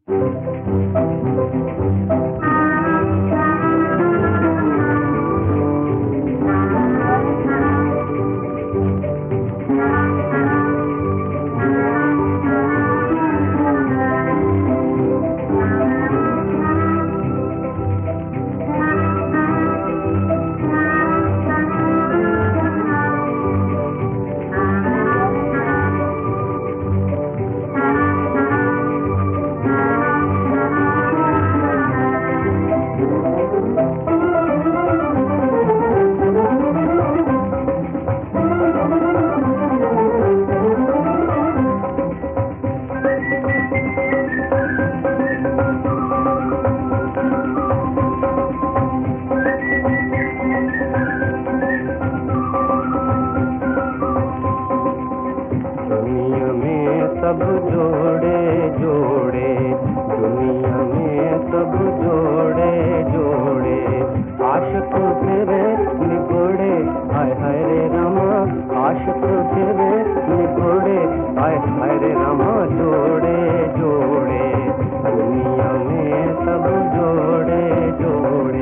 दुनिया में सब जोड़े जोड़े, दुनिया में सब जोड़े जोड़े, आशिक तेरे निगोड़े, हाय हाय रे रामा, आशिक तेरे निगोड़े, हाय हाय रे रामा, जोड़े जोड़े, दुनिया में सब जोड़े जोड़े।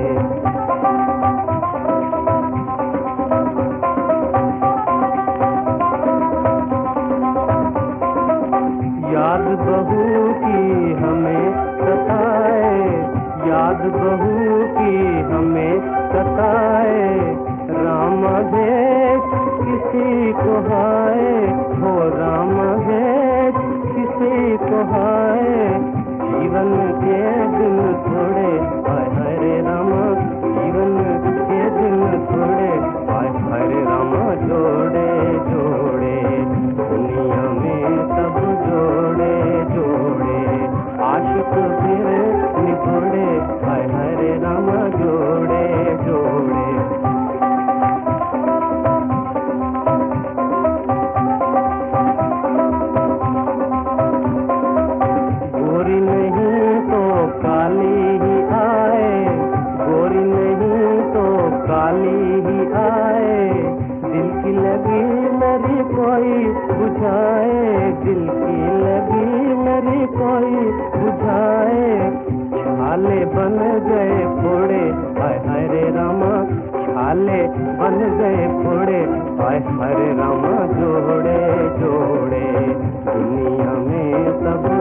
याद बहू की हमें सताए, याद बहू की हमें सताए, राम भेज किसी को हाय, हो राम भेज किसी को हाय, जीवन के दिन थोड़े, हाय हाय रे रामा, जीवन के दिन थोड़े, हाय हाय रे रामा, जोड़े जोड़े, दुनिया में सब जोड़े जोड़े, आशिक तेरे निगोड़े, हाय हाय रे रामा, जोड़े जोड़े। गोरी नहीं तो काली ही आए, गोरी नहीं तो काली ही आए, दिल की लगी मेरी कोई बुझाए, दिल की लगी मेरी कोई बुझाए, छाले बन गए फोड़े, हाय हाय रे रामा, छाले बन गए फोड़े, हाय हाय रे रामा, जोड़े जोड़े, दुनिया में सब